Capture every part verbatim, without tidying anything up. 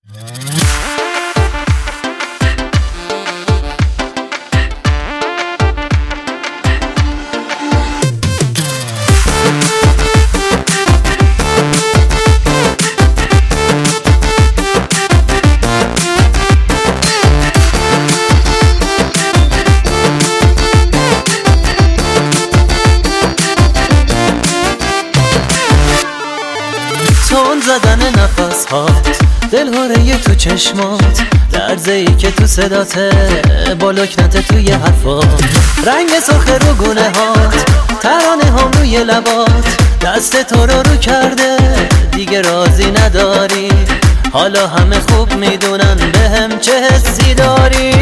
تون زدن نفس هات، دل هاره تو چشمات، لرزه ای که تو صداته، با لکنت توی حرفات، رنگ سرخ رو گونه هات، ترانه هم روی لبات، دست تو رو رو کرده دیگه راضی نداری، حالا همه خوب میدونن بهم چه حسی داری.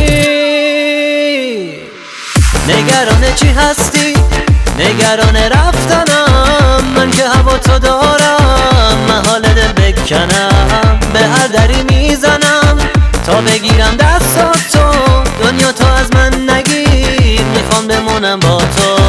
نگران چی هستی؟ نگران رفتنم، من که هوا تو دارم، محال دل بکنم، به هر دری میزنم تا بگیرم دستاتو، دنیا تو از من نگیر، میخوام بمونم با تو.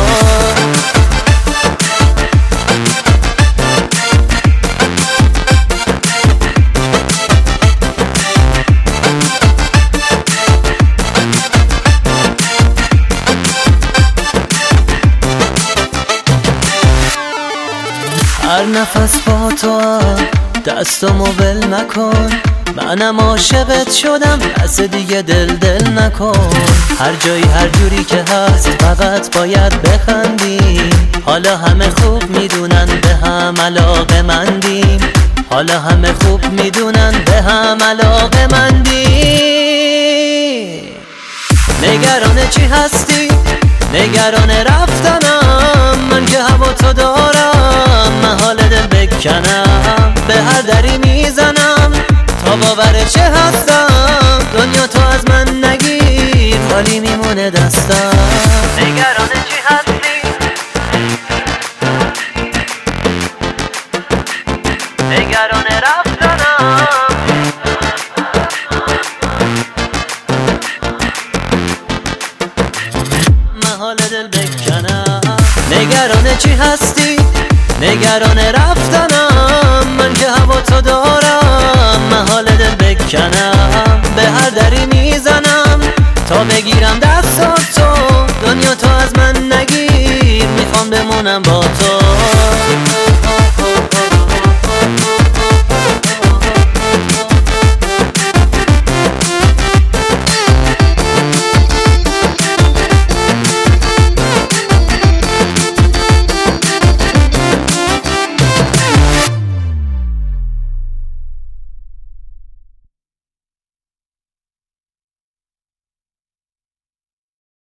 هر نفس با تو دستمو ول نکن، منم عاشقت شدم، دست دیگه دل دل نکن، هر جایی هر جوری که هست فقط باید بخندی، حالا همه خوب میدونن به هم علاقه مندیم، حالا همه خوب میدونن به هم علاقه مندیم. نگران چی هستی؟ نگران رفتنم، من که هوا تو دارم، محال دل بکنم، به هر دری میزنم تا باور چه هستم، دنیا تو از من نگیر، خالی میمونه دستم. نگران چی هستی؟ نگران رفتنم، محال دل بکنم. نگران چی هستی؟ نگران رفتنم، من که هوا تو دارم،